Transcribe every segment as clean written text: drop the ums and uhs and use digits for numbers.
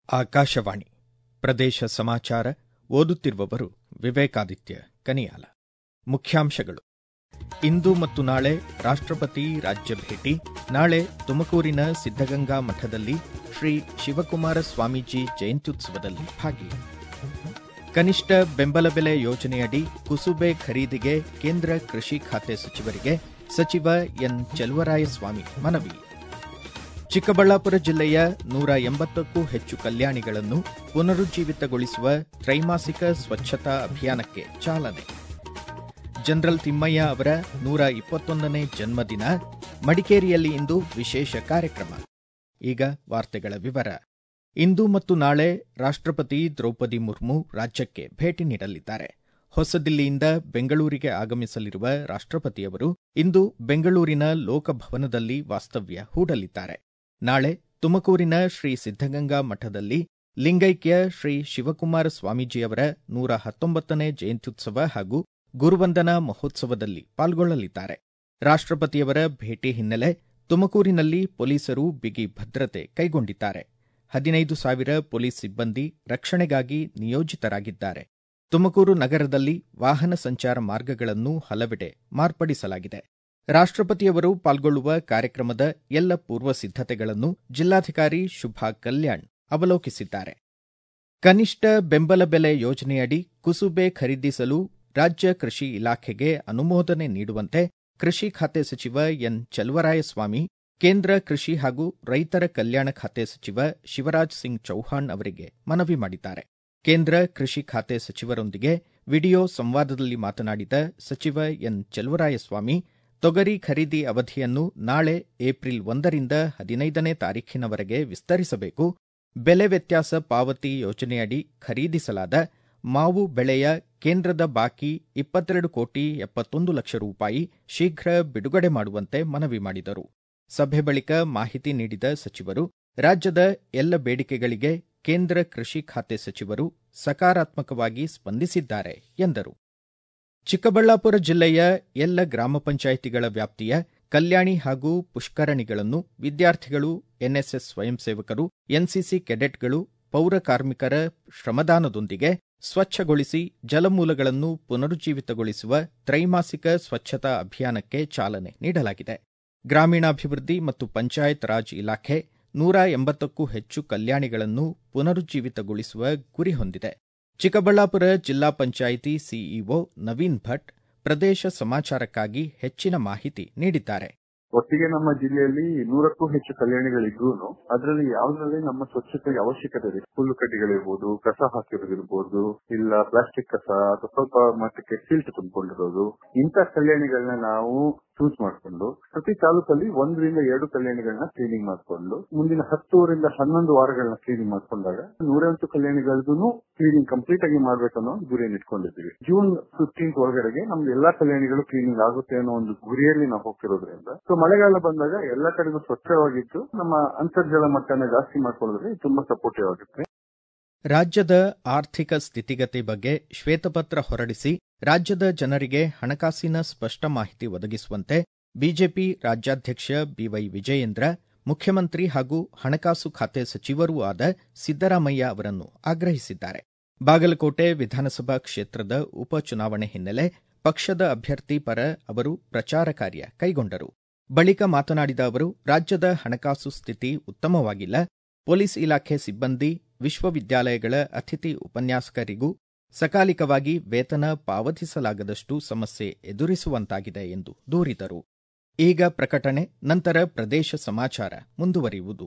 ಆಕಾಶವಾಣಿ ಪ್ರದೇಶ ಸಮಾಚಾರ ಓದುತ್ತಿರುವವರು ವಿವೇಕಾದಿತ್ಯ ಕನಿಯಾಲ. ಮುಖ್ಯಾಂಶಗಳು. ಇಂದು ಮತ್ತು ನಾಳೆ ರಾಷ್ಟ್ರಪತಿ ರಾಜ್ಯ ಭೇಟಿ. ನಾಳೆ ತುಮಕೂರಿನ ಸಿದ್ಧಗಂಗಾ ಮಠದಲ್ಲಿ ಶ್ರೀ ಶಿವಕುಮಾರ ಸ್ವಾಮೀಜಿ ಜಯಂತ್ಯುತ್ಸವದಲ್ಲಿ ಭಾಗಿ. ಕನಿಷ್ಠ ಬೆಂಬಲ ಬೆಲೆ ಯೋಜನೆಯಡಿ ಕುಸುಬೆ ಖರೀದಿಗೆ ಕೇಂದ್ರ ಕೃಷಿ ಖಾತೆ ಸಚಿವರಿಗೆ ಸಚಿವ ಎನ್ ಚೆಲುವರಾಯಸ್ವಾಮಿ ಮನವಿ. ಚಿಕ್ಕಬಳ್ಳಾಪುರ ಜಿಲ್ಲೆಯ 180ಕ್ಕೂ ಹೆಚ್ಚು ಕಲ್ಯಾಣಿಗಳನ್ನು ಪುನರುಜ್ಜೀವಿತಗೊಳಿಸುವ ತ್ರೈಮಾಸಿಕ ಸ್ವಚ್ಛತಾ ಅಭಿಯಾನಕ್ಕೆ ಚಾಲನೆ. ಜನರಲ್ ತಿಮ್ಮಯ್ಯ ಅವರ 121ನೇ ಜನ್ಮದಿನ. ಮಡಿಕೇರಿಯಲ್ಲಿ ಇಂದು ವಿಶೇಷ ಕಾರ್ಯಕ್ರಮ. ಈಗ ವಾರ್ತೆಗಳ ವಿವರ. ಇಂದು ಮತ್ತು ನಾಳೆ ರಾಷ್ಟ್ರಪತಿ ದ್ರೌಪದಿ ಮುರ್ಮು ರಾಜ್ಯಕ್ಕೆ ಭೇಟಿ ನೀಡಲಿದ್ದಾರೆ. ಹೊಸದಿಲ್ಲಿಯಿಂದ ಬೆಂಗಳೂರಿಗೆ ಆಗಮಿಸಲಿರುವ ರಾಷ್ಟ್ರಪತಿಯವರು ಇಂದು ಬೆಂಗಳೂರಿನ ಲೋಕಭವನದಲ್ಲಿ ವಾಸ್ತವ್ಯ ಹೂಡಲಿದ್ದಾರೆ. ನಾಳೆ ತುಮಕೂರಿನ ಶ್ರೀ ಸಿದ್ಧಗಂಗಾ ಮಠದಲ್ಲಿ ಲಿಂಗೈಕ್ಯ ಶ್ರೀ ಶಿವಕುಮಾರ ಸ್ವಾಮೀಜಿಯವರ 119ನೇ ಜಯಂತ್ಯುತ್ಸವ ಹಾಗೂ ಗುರುವಂದನಾ ಮಹೋತ್ಸವದಲ್ಲಿ ಪಾಲ್ಗೊಳ್ಳಲಿದ್ದಾರೆ. ರಾಷ್ಟ್ರಪತಿಯವರ ಭೇಟಿ ಹಿನ್ನೆಲೆ ತುಮಕೂರಿನಲ್ಲಿ ಪೊಲೀಸರು ಬಿಗಿ ಭದ್ರತೆ ಕೈಗೊಂಡಿದ್ದಾರೆ. 15,000 ಪೊಲೀಸ್ ಸಿಬ್ಬಂದಿ ರಕ್ಷಣೆಗಾಗಿ ನಿಯೋಜಿತರಾಗಿದ್ದಾರೆ. ತುಮಕೂರು ನಗರದಲ್ಲಿ ವಾಹನ ಸಂಚಾರ ಮಾರ್ಗಗಳನ್ನು ಹಲವೆಡೆ ಮಾರ್ಪಡಿಸಲಾಗಿದೆ. ರಾಷ್ಟ್ರಪತಿಯವರು ಪಾಲ್ಗೊಳ್ಳುವ ಕಾರ್ಯಕ್ರಮದ ಎಲ್ಲ ಪೂರ್ವ ಸಿದ್ಧತೆಗಳನ್ನು ಜಿಲ್ಲಾಧಿಕಾರಿ ಶುಭಾ ಕಲ್ಯಾಣ್ ಅವಲೋಕಿಸಿದ್ದಾರೆ. ಕನಿಷ್ಠ ಬೆಂಬಲ ಬೆಲೆ ಯೋಜನೆಯಡಿ ಕುಸುಬೆ ಖರೀದಿಸಲು ರಾಜ್ಯ ಕೃಷಿ ಇಲಾಖೆಗೆ ಅನುಮೋದನೆ ನೀಡುವಂತೆ ಕೃಷಿ ಖಾತೆ ಸಚಿವ ಎನ್ ಚೆಲುವರಾಯಸ್ವಾಮಿ ಕೇಂದ್ರ ಕೃಷಿ ಹಾಗೂ ರೈತರ ಕಲ್ಯಾಣ ಖಾತೆ ಸಚಿವ ಶಿವರಾಜ್ ಸಿಂಗ್ ಚೌಹಾಣ್ ಅವರಿಗೆ ಮನವಿ ಮಾಡಿದ್ದಾರೆ. ಕೇಂದ್ರ ಕೃಷಿ ಖಾತೆ ಸಚಿವರೊಂದಿಗೆ ವಿಡಿಯೋ ಸಂವಾದದಲ್ಲಿ ಮಾತನಾಡಿದ ಸಚಿವ ಎನ್ ಚೆಲುವರಾಯಸ್ವಾಮಿ, ತೊಗರಿ ಖರೀದಿ ಅವಧಿಯನ್ನು ನಾಳೆ ಏಪ್ರಿಲ್ 1ರಿಂದ 15ನೇ ತಾರೀಖಿನವರೆಗೆ ವಿಸ್ತರಿಸಬೇಕು. ಬೆಲೆ ವ್ಯತ್ಯಾಸ ಪಾವತಿ ಯೋಜನೆಯಡಿ ಖರೀದಿಸಲಾದ ಮಾವು ಬೆಳೆಯ ಕೇಂದ್ರದ ಬಾಕಿ 22,71,00,000 ರೂಪಾಯಿ ಶೀಘ್ರ ಬಿಡುಗಡೆ ಮಾಡುವಂತೆ ಮನವಿ ಮಾಡಿದರು. ಸಭೆ ಬಳಿಕ ಮಾಹಿತಿ ನೀಡಿದ ಸಚಿವರು, ರಾಜ್ಯದ ಎಲ್ಲ ಬೇಡಿಕೆಗಳಿಗೆ ಕೇಂದ್ರ ಕೃಷಿ ಖಾತೆ ಸಚಿವರು ಸಕಾರಾತ್ಮಕವಾಗಿ ಸ್ಪಂದಿಸಿದ್ದಾರೆ ಎಂದರು. ಚಿಕ್ಕಬಳ್ಳಾಪುರ ಜಿಲ್ಲೆಯ ಎಲ್ಲ ಗ್ರಾಮ ಪಂಚಾಯಿತಿಗಳ ವ್ಯಾಪ್ತಿಯ ಕಲ್ಯಾಣಿ ಹಾಗೂ ಪುಷ್ಕರಣಿಗಳನ್ನು ವಿದ್ಯಾರ್ಥಿಗಳು, ಎನ್ಎಸ್ಎಸ್ ಸ್ವಯಂ ಸೇವಕರು, ಎನ್ಸಿಸಿ ಕೆಡೆಟ್ಗಳು, ಪೌರ ಕಾರ್ಮಿಕರ ಶ್ರಮದಾನದೊಂದಿಗೆ ಸ್ವಚ್ಛಗೊಳಿಸಿ ಜಲಮೂಲಗಳನ್ನು ಪುನರುಜ್ಜೀವಿತಗೊಳಿಸುವ ತ್ರೈಮಾಸಿಕ ಸ್ವಚ್ಛತಾ ಅಭಿಯಾನಕ್ಕೆ ಚಾಲನೆ ನೀಡಲಾಗಿದೆ. ಗ್ರಾಮೀಣಾಭಿವೃದ್ಧಿ ಮತ್ತು ಪಂಚಾಯತ್ ರಾಜ್ ಇಲಾಖೆ 180ಕ್ಕೂ ಹೆಚ್ಚು ಕಲ್ಯಾಣಿಗಳನ್ನು ಪುನರುಜ್ಜೀವಿತಗೊಳಿಸುವ ಗುರಿ ಹೊಂದಿದೆ. ಚಿಕ್ಕಬಳ್ಳಾಪುರ ಜಿಲ್ಲಾ ಪಂಚಾಯಿತಿ ಸಿಇಒ ನವೀನ್ ಭಟ್ ಪ್ರದೇಶ ಸಮಾಚಾರಕ್ಕಾಗಿ ಹೆಚ್ಚಿನ ಮಾಹಿತಿ ನೀಡಿದ್ದಾರೆ. ಒಟ್ಟಿಗೆ ನಮ್ಮ ಜಿಲ್ಲೆಯಲ್ಲಿ 100ಕ್ಕೂ ಹೆಚ್ಚು ಕಲ್ಯಾಣಿಗಳಿದ್ರೂ ಅದರಲ್ಲಿ ಯಾವುದರಲ್ಲಿ ನಮ್ಮ ಸ್ವಚ್ಛತೆಗೆ ಅವಶ್ಯಕತೆ ಇದೆ, ಹುಲ್ಲು ಕಡ್ಡಿಗಳಿರ್ಬೋದು, ಕಸ ಹಾಕಿರೋದಿರ್ಬೋದು, ಇಲ್ಲ ಪ್ಲಾಸ್ಟಿಕ್ ಕಸ ಅಥವಾ ಸ್ವಲ್ಪ ಮಟ್ಟಕ್ಕೆ ಸಿಲ್ಟ್ ತುಂಬಿಕೊಂಡಿರೋದು, ಇಂಥ ಕಲ್ಯಾಣಿಗಳನ್ನ ನಾವು ಚೂಸ್ ಮಾಡಿಕೊಂಡು ಪ್ರತಿ ತಾಲೂಕಲ್ಲಿ 1ರಿಂದ 2 ಕಲ್ಯಾಣಿಗಳನ್ನ ಕ್ಲೀನಿಂಗ್ ಮಾಡಿಕೊಂಡು ಮುಂದಿನ 10ರಿಂದ 11 ವಾರಗಳನ್ನ ಕ್ಲೀನಿಂಗ್ ಮಾಡ್ಕೊಂಡಾಗ 180 ಕಲ್ಯಾಣಿಗಳದ್ದು ಕ್ಲೀನಿಂಗ್ ಕಂಪ್ಲೀಟ್ ಆಗಿ ಮಾಡ್ಬೇಕನ್ನೋ ಗುರಿಯನ್ನು ಇಟ್ಕೊಂಡಿದ್ದೀವಿ. ಜೂನ್ 15 ಒಳಗಡೆಗೆ ನಮ್ದು ಎಲ್ಲಾ ಕಲ್ಯಾಣಿಗಳು ಕ್ಲೀನಿಂಗ್ ಆಗುತ್ತೆ ಅನ್ನೋ ಒಂದು ಗುರಿಯಲ್ಲಿ ನಾವು ಹೋಗ್ತಿರೋದ್ರಿಂದ ಮಳೆಗಾಲ ಬಂದಾಗ ಎಲ್ಲಾ ಕಡೆಗೂ ಸ್ವಚ್ಛವಾಗಿದ್ದು ನಮ್ಮ ಅಂತರ್ಜಲ ಮಟ್ಟನ ಜಾಸ್ತಿ ಮಾಡ್ಕೊಳ್ಳೋದ್ರೆ ತುಂಬಾ ಸಪೋರ್ಟಿವ್ ಆಗುತ್ತೆ. ರಾಜ್ಯದ ಆರ್ಥಿಕ ಸ್ಥಿತಿಗತಿ ಬಗ್ಗೆ ಶ್ವೇತಪತ್ರ ಹೊರಡಿಸಿ ರಾಜ್ಯದ ಜನರಿಗೆ ಹಣಕಾಸಿನ ಸ್ಪಷ್ಟ ಮಾಹಿತಿ ಒದಗಿಸುವಂತೆ ಬಿಜೆಪಿ ರಾಜ್ಯಾಧ್ಯಕ್ಷ ಬಿವೈ ವಿಜಯೇಂದ್ರ ಮುಖ್ಯಮಂತ್ರಿ ಹಾಗೂ ಹಣಕಾಸು ಖಾತೆ ಸಚಿವರೂ ಆದ ಸಿದ್ದರಾಮಯ್ಯ ಅವರನ್ನು ಆಗ್ರಹಿಸಿದ್ದಾರೆ. ಬಾಗಲಕೋಟೆ ವಿಧಾನಸಭಾ ಕ್ಷೇತ್ರದ ಉಪಚುನಾವಣೆ ಹಿನ್ನೆಲೆ ಪಕ್ಷದ ಅಭ್ಯರ್ಥಿ ಪರ ಅವರು ಪ್ರಚಾರ ಕಾರ್ಯ ಕೈಗೊಂಡರು. ಬಳಿಕ ಮಾತನಾಡಿದ ಅವರು, ರಾಜ್ಯದ ಹಣಕಾಸು ಸ್ಥಿತಿ ಉತ್ತಮವಾಗಿಲ್ಲ. ಪೊಲೀಸ್ ಇಲಾಖೆ ಸಿಬ್ಬಂದಿ, ವಿಶ್ವವಿದ್ಯಾಲಯಗಳ ಅತಿಥಿ ಉಪನ್ಯಾಸಕರಿಗೂ ಸಕಾಲಿಕವಾಗಿ ವೇತನ ಪಾವತಿಸಲಾಗದಷ್ಟು ಸಮಸ್ಯೆ ಎದುರಿಸುವಂತಾಗಿದೆ ಎಂದು ದೂರಿದರು. ಈಗ ಪ್ರಕಟಣೆ, ನಂತರ ಪ್ರದೇಶ ಸಮಾಚಾರ ಮುಂದುವರಿಯುವುದು.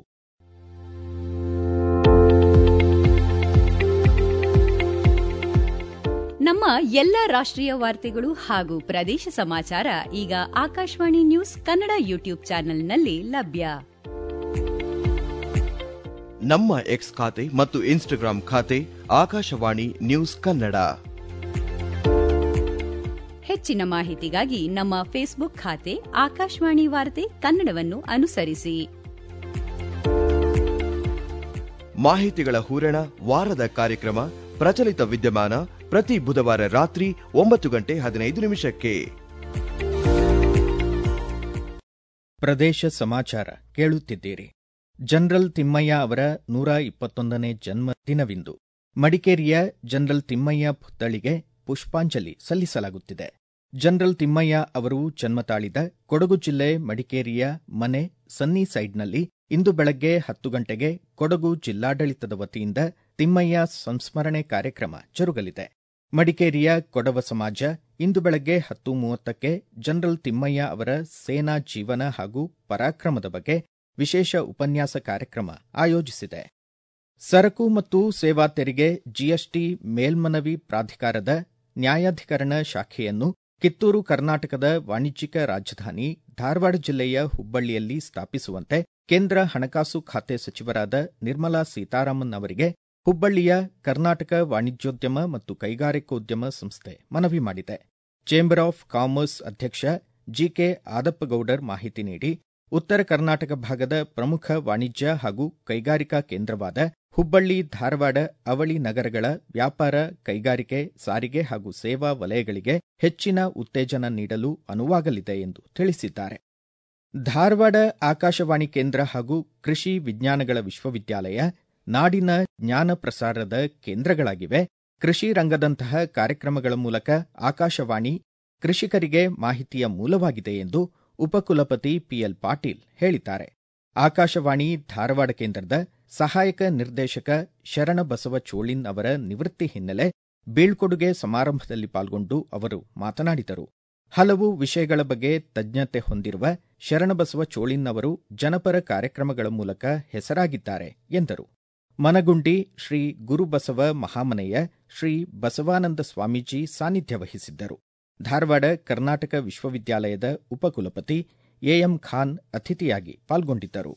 ನಮ್ಮ ಎಲ್ಲ ರಾಷ್ಟ್ರೀಯ ವಾರ್ತೆಗಳು ಹಾಗೂ ಪ್ರದೇಶ ಸಮಾಚಾರ ಈಗ ಆಕಾಶವಾಣಿ ನ್ಯೂಸ್ ಕನ್ನಡ ಯೂಟ್ಯೂಬ್ ಚಾನೆಲ್ನಲ್ಲಿ ಲಭ್ಯ. ನಮ್ಮ ಎಕ್ಸ್ ಖಾತೆ ಮತ್ತು ಇನ್ಸ್ಟಾಗ್ರಾಂ ಖಾತೆ ಆಕಾಶವಾಣಿ ನ್ಯೂಸ್ ಕನ್ನಡ. ಹೆಚ್ಚಿನ ಮಾಹಿತಿಗಾಗಿ ನಮ್ಮ ಫೇಸ್ಬುಕ್ ಖಾತೆ ಆಕಾಶವಾಣಿ ವಾರ್ತೆ ಕನ್ನಡವನ್ನು ಅನುಸರಿಸಿ. ಮಾಹಿತಿಗಳ ಹೂರಣ, ವಾರದ ಕಾರ್ಯಕ್ರಮ, ಪ್ರಚಲಿತ ವಿದ್ಯಮಾನ ಪ್ರತಿ ಬುಧವಾರ ರಾತ್ರಿ 9:15 ಪ್ರದೇಶ ಸಮಾಚಾರ ಕೇಳುತ್ತಿದ್ದೀರಿ. ಜನರಲ್ ತಿಮ್ಮಯ್ಯ ಅವರ 121ನೇ ಜನ್ಮದಿನವಿಂದು ಮಡಿಕೇರಿಯ ಜನರಲ್ ತಿಮ್ಮಯ್ಯ ಪುತ್ಥಳಿಗೆ ಪುಷ್ಪಾಂಜಲಿ ಸಲ್ಲಿಸಲಾಗುತ್ತಿದೆ. ಜನರಲ್ ತಿಮ್ಮಯ್ಯ ಅವರು ಜನ್ಮ ತಾಳಿದ ಕೊಡಗು ಜಿಲ್ಲೆ ಮಡಿಕೇರಿಯ ಮನೆ ಸನ್ನಿ ಸೈಡ್ನಲ್ಲಿ ಇಂದು ಬೆಳಗ್ಗೆ 10 ಗಂಟೆಗೆ ಕೊಡಗು ಜಿಲ್ಲಾಡಳಿತದ ವತಿಯಿಂದ ತಿಮ್ಮಯ್ಯ ಸಂಸ್ಮರಣೆ ಕಾರ್ಯಕ್ರಮ ಜರುಗಲಿದೆ. ಮಡಿಕೇರಿಯ ಕೊಡವ ಸಮಾಜ ಇಂದು ಬೆಳಗ್ಗೆ 10:30ಕ್ಕೆ ಜನರಲ್ ತಿಮ್ಮಯ್ಯ ಅವರ ಸೇನಾ ಜೀವನ ಹಾಗೂ ಪರಾಕ್ರಮದ ಬಗ್ಗೆ ವಿಶೇಷ ಉಪನ್ಯಾಸ ಕಾರ್ಯಕ್ರಮ ಆಯೋಜಿಸಿದೆ. ಸರಕು ಮತ್ತು ಸೇವಾ ತೆರಿಗೆ ಜಿಎಸ್ಟಿ ಮೇಲ್ಮನವಿ ಪ್ರಾಧಿಕಾರದ ನ್ಯಾಯಾಧಿಕರಣ ಶಾಖೆಯನ್ನು ಕಿತ್ತೂರು ಕರ್ನಾಟಕದ ವಾಣಿಜ್ಯಿಕ ರಾಜಧಾನಿ ಧಾರವಾಡ ಜಿಲ್ಲೆಯ ಹುಬ್ಬಳ್ಳಿಯಲ್ಲಿ ಸ್ಥಾಪಿಸುವಂತೆ ಕೇಂದ್ರ ಹಣಕಾಸು ಖಾತೆ ಸಚಿವರಾದ ನಿರ್ಮಲಾ ಸೀತಾರಾಮನ್ ಅವರಿಗೆ ಹುಬ್ಬಳ್ಳಿಯ ಕರ್ನಾಟಕ ವಾಣಿಜ್ಯೋದ್ಯಮ ಮತ್ತು ಕೈಗಾರಿಕೋದ್ಯಮ ಸಂಸ್ಥೆ ಮನವಿ ಮಾಡಿದೆ. ಚೇಂಬರ್ ಆಫ್ ಕಾಮರ್ಸ್ ಅಧ್ಯಕ್ಷ ಜಿಕೆ ಆದಪ್ಪಗೌಡರ್ ಮಾಹಿತಿ ನೀಡಿ, ಉತ್ತರ ಕರ್ನಾಟಕ ಭಾಗದ ಪ್ರಮುಖ ವಾಣಿಜ್ಯ ಹಾಗೂ ಕೈಗಾರಿಕಾ ಕೇಂದ್ರವಾದ ಹುಬ್ಬಳ್ಳಿ ಧಾರವಾಡ ಅವಳಿ ನಗರಗಳ ವ್ಯಾಪಾರ, ಕೈಗಾರಿಕೆ, ಸಾರಿಗೆ ಹಾಗೂ ಸೇವಾ ವಲಯಗಳಿಗೆ ಹೆಚ್ಚಿನ ಉತ್ತೇಜನ ನೀಡಲು ಅನುವಾಗಲಿದೆ ಎಂದು ತಿಳಿಸಿದ್ದಾರೆ. ಧಾರವಾಡ ಆಕಾಶವಾಣಿ ಕೇಂದ್ರ ಹಾಗೂ ಕೃಷಿ ವಿಜ್ಞಾನಗಳ ವಿಶ್ವವಿದ್ಯಾಲಯ ನಾಡಿನ ಜ್ಞಾನ ಪ್ರಸಾರದ ಕೇಂದ್ರಗಳಾಗಿವೆ. ಕೃಷಿ ರಂಗದಂತಹ ಕಾರ್ಯಕ್ರಮಗಳ ಮೂಲಕ ಆಕಾಶವಾಣಿ ಕೃಷಿಕರಿಗೆ ಮಾಹಿತಿಯ ಮೂಲವಾಗಿದೆ ಎಂದು ಉಪಕುಲಪತಿ ಪಿಎಲ್ ಪಾಟೀಲ್ ಹೇಳಿದ್ದಾರೆ. ಆಕಾಶವಾಣಿ ಧಾರವಾಡ ಕೇಂದ್ರದ ಸಹಾಯಕ ನಿರ್ದೇಶಕ ಶರಣಬಸವ ಚೋಳಿನ್ ಅವರ ನಿವೃತ್ತಿ ಹಿನ್ನೆಲೆ ಬೀಳ್ಕೊಡುಗೆ ಸಮಾರಂಭದಲ್ಲಿ ಪಾಲ್ಗೊಂಡು ಅವರು ಮಾತನಾಡಿದರು. ಹಲವು ವಿಷಯಗಳ ಬಗ್ಗೆ ತಜ್ಞತೆ ಹೊಂದಿರುವ ಶರಣಬಸವ ಚೋಳಿನ್ ಅವರು ಜನಪರ ಕಾರ್ಯಕ್ರಮಗಳ ಮೂಲಕ ಹೆಸರಾಗಿದ್ದಾರೆ ಎಂದರು. ಮನಗುಂಡಿ ಶ್ರೀ ಗುರುಬಸವ ಮಹಾಮನೆಯ ಶ್ರೀ ಬಸವಾನಂದ ಸ್ವಾಮೀಜಿ ಸಾನ್ನಿಧ್ಯ ವಹಿಸಿದ್ದರು. ಧಾರವಾಡ ಕರ್ನಾಟಕ ವಿಶ್ವವಿದ್ಯಾಲಯದ ಉಪಕುಲಪತಿ ಎಎಂ ಖಾನ್ ಅತಿಥಿಯಾಗಿ ಪಾಲ್ಗೊಂಡಿದ್ದರು.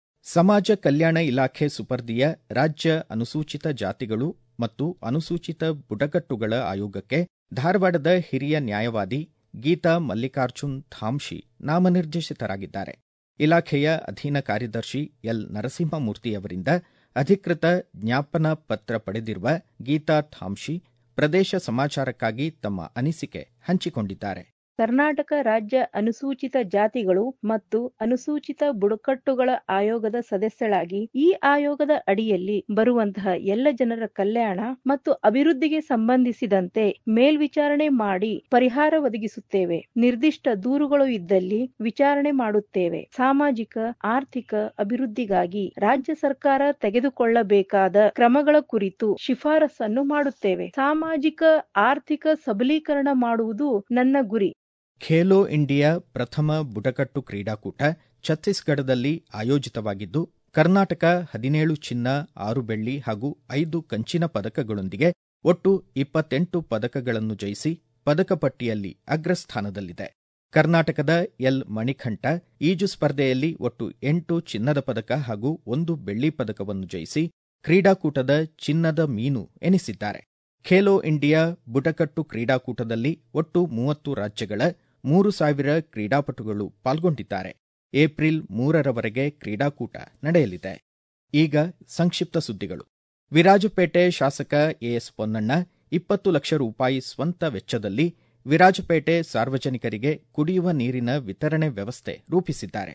ಸಮಾಜ ಕಲ್ಯಾಣ ಇಲಾಖೆ ಸುಪರ್ದಿಯ ರಾಜ್ಯ ಅನುಸೂಚಿತ ಜಾತಿಗಳು ಮತ್ತು ಅನುಸೂಚಿತ ಬುಡಕಟ್ಟುಗಳ ಆಯೋಗಕ್ಕೆ ಧಾರವಾಡದ ಹಿರಿಯ ನ್ಯಾಯವಾದಿ ಗೀತಾ ಮಲ್ಲಿಕಾರ್ಜುನ್ ಥಾಮ್ಶಿ ನಾಮನಿರ್ದೇಶಿತರಾಗಿದ್ದಾರೆ. ಇಲಾಖೆಯ ಅಧೀನ ಕಾರ್ಯದರ್ಶಿ ಎಲ್ ನರಸಿಂಹಮೂರ್ತಿಯವರಿಂದ ಅಧಿಕೃತ ಜ್ಞಾಪನ ಪತ್ರ ಪಡೆದಿರುವ ಗೀತಾ ಥಾಮ್ಶಿ ಪ್ರದೇಶ ಸಮಾಚಾರಕ್ಕಾಗಿ ತಮ್ಮ ಅನಿಸಿಕೆ ಹಂಚಿಕೊಂಡಿದ್ದಾರೆ. ಕರ್ನಾಟಕ ರಾಜ್ಯ ಅನುಸೂಚಿತ ಜಾತಿಗಳು ಮತ್ತು ಅನುಸೂಚಿತ ಬುಡಕಟ್ಟುಗಳ ಆಯೋಗದ ಸದಸ್ಯಳಾಗಿ ಈ ಆಯೋಗದ ಅಡಿಯಲ್ಲಿ ಬರುವಂತಹ ಎಲ್ಲ ಜನರ ಕಲ್ಯಾಣ ಮತ್ತು ಅಭಿವೃದ್ಧಿಗೆ ಸಂಬಂಧಿಸಿದಂತೆ ಮೇಲ್ವಿಚಾರಣೆ ಮಾಡಿ ಪರಿಹಾರ ಒದಗಿಸುತ್ತೇವೆ. ನಿರ್ದಿಷ್ಟ ದೂರುಗಳು ಇದ್ದಲ್ಲಿ ವಿಚಾರಣೆ ಮಾಡುತ್ತೇವೆ. ಸಾಮಾಜಿಕ ಆರ್ಥಿಕ ಅಭಿವೃದ್ಧಿಗಾಗಿ ರಾಜ್ಯ ಸರ್ಕಾರ ತೆಗೆದುಕೊಳ್ಳಬೇಕಾದ ಕ್ರಮಗಳ ಕುರಿತು ಶಿಫಾರಸನ್ನು ಮಾಡುತ್ತೇವೆ. ಸಾಮಾಜಿಕ ಆರ್ಥಿಕ ಸಬಲೀಕರಣ ಮಾಡುವುದು ನನ್ನ ಗುರಿ. ಖೇಲೋ ಇಂಡಿಯಾ ಪ್ರಥಮ ಬುಡಕಟ್ಟು ಕ್ರೀಡಾಕೂಟ ಛತ್ತೀಸ್ಗಢದಲ್ಲಿ ಆಯೋಜಿತವಾಗಿದ್ದು, ಕರ್ನಾಟಕ 17 ಚಿನ್ನ, 6 ಬೆಳ್ಳಿ ಹಾಗೂ 5 ಕಂಚಿನ ಪದಕಗಳೊಂದಿಗೆ ಒಟ್ಟು 28 ಪದಕಗಳನ್ನು ಜಯಿಸಿ ಪದಕ ಪಟ್ಟಿಯಲ್ಲಿ ಅಗ್ರಸ್ಥಾನದಲ್ಲಿದೆ. ಕರ್ನಾಟಕದ ಎಲ್ ಮಣಿಕಂಠ ಈಜು ಸ್ಪರ್ಧೆಯಲ್ಲಿ ಒಟ್ಟು 8 ಚಿನ್ನದ ಪದಕ ಹಾಗೂ 1 ಬೆಳ್ಳಿ ಪದಕವನ್ನು ಜಯಿಸಿ ಕ್ರೀಡಾಕೂಟದ ಚಿನ್ನದ ಮೀನು ಎನಿಸಿದ್ದಾರೆ. ಖೇಲೋ ಇಂಡಿಯಾ ಬುಡಕಟ್ಟು ಕ್ರೀಡಾಕೂಟದಲ್ಲಿ ಒಟ್ಟು 30 ರಾಜ್ಯಗಳ 3,000 ಕ್ರೀಡಾಪಟುಗಳು ಪಾಲ್ಗೊಂಡಿದ್ದಾರೆ. ಏಪ್ರಿಲ್ 3ರವರೆಗೆ ಕ್ರೀಡಾಕೂಟ ನಡೆಯಲಿದೆ. ಈಗ ಸಂಕ್ಷಿಪ್ತ ಸುದ್ದಿಗಳು. ವಿರಾಜಪೇಟೆ ಶಾಸಕ ಎಎಸ್ ಪೊನ್ನಣ್ಣ 20 ಲಕ್ಷ ರೂಪಾಯಿ ಸ್ವಂತ ವೆಚ್ಚದಲ್ಲಿ ವಿರಾಜಪೇಟೆ ಸಾರ್ವಜನಿಕರಿಗೆ ಕುಡಿಯುವ ನೀರಿನ ವಿತರಣೆ ವ್ಯವಸ್ಥೆ ರೂಪಿಸಿದ್ದಾರೆ.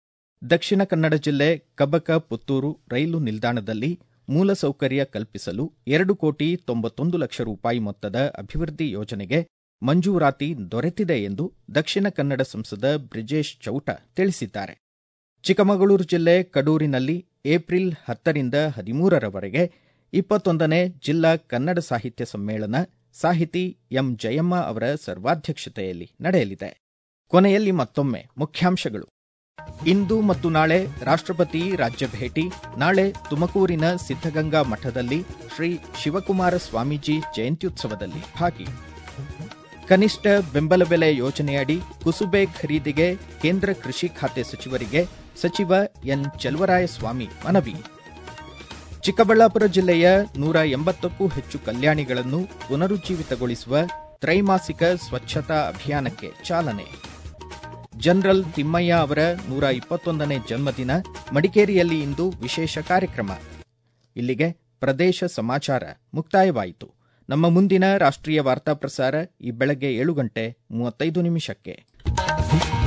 ದಕ್ಷಿಣ ಕನ್ನಡ ಜಿಲ್ಲೆ ಕಬಕ ಪುತ್ತೂರು ರೈಲು ನಿಲ್ದಾಣದಲ್ಲಿ ಮೂಲಸೌಕರ್ಯ ಕಲ್ಪಿಸಲು 2,91 ಲಕ್ಷ ರೂಪಾಯಿ ಮೊತ್ತದ ಅಭಿವೃದ್ಧಿ ಯೋಜನೆಗೆ ಮಂಜೂರಾತಿ ದೊರೆತಿದೆ ಎಂದು ದಕ್ಷಿಣ ಕನ್ನಡ ಸಂಸದ ಬ್ರಿಜೇಶ್ ಚೌಟ ತಿಳಿಸಿದ್ದಾರೆ. ಚಿಕ್ಕಮಗಳೂರು ಜಿಲ್ಲೆ ಕಡೂರಿನಲ್ಲಿ ಏಪ್ರಿಲ್ 10ರಿಂದ 13ರವರೆಗೆ 21ನೇ ಜಿಲ್ಲಾ ಕನ್ನಡ ಸಾಹಿತ್ಯ ಸಮ್ಮೇಳನ ಸಾಹಿತಿ ಎಂ ಜಯಮ್ಮ ಅವರ ಸರ್ವಾಧ್ಯಕ್ಷತೆಯಲ್ಲಿ ನಡೆಯಲಿದೆ. ಕೊನೆಯಲ್ಲಿ ಮತ್ತೊಮ್ಮೆ ಮುಖ್ಯಾಂಶಗಳು. ಇಂದು ಮತ್ತು ನಾಳೆ ರಾಷ್ಟ್ರಪತಿ ರಾಜ್ಯ ಭೇಟಿ. ನಾಳೆ ತುಮಕೂರಿನ ಸಿದ್ಧಗಂಗಾ ಮಠದಲ್ಲಿ ಶ್ರೀ ಶಿವಕುಮಾರ ಸ್ವಾಮೀಜಿ ಜಯಂತ್ಯುತ್ಸವದಲ್ಲಿ ಭಾಗಿ. ಕನಿಷ್ಠ ಬೆಂಬಲ ಬೆಲೆ ಯೋಜನೆಯಡಿ ಕುಸುಬೆ ಖರೀದಿಗೆ ಕೇಂದ್ರ ಕೃಷಿ ಖಾತೆ ಸಚಿವರಿಗೆ ಸಚಿವ ಎನ್ ಚೆಲುವರಾಯಸ್ವಾಮಿ ಮನವಿ. ಚಿಕ್ಕಬಳ್ಳಾಪುರ ಜಿಲ್ಲೆಯ 180ಕ್ಕೂ ಹೆಚ್ಚು ಕಲ್ಯಾಣಿಗಳನ್ನು ಪುನರುಜ್ಜೀವಿತಗೊಳಿಸುವ ತ್ರೈಮಾಸಿಕ ಸ್ವಚ್ಛತಾ ಅಭಿಯಾನಕ್ಕೆ ಚಾಲನೆ. ಜನರಲ್ ತಿಮ್ಮಯ್ಯ ಅವರ 121ನೇ ಜನ್ಮದಿನ, ಮಡಿಕೇರಿಯಲ್ಲಿ ಇಂದು ವಿಶೇಷ ಕಾರ್ಯಕ್ರಮ. ಇಲ್ಲಿಗೆ ಪ್ರದೇಶ ಸಮಾಚಾರ ಮುಕ್ತಾಯವಾಯಿತು. ನಮ್ಮ ಮುಂದಿನ ರಾಷ್ಟ್ರೀಯ ವಾರ್ತಾ ಪ್ರಸಾರ ಈ ಬೆಳಗ್ಗೆ 7:35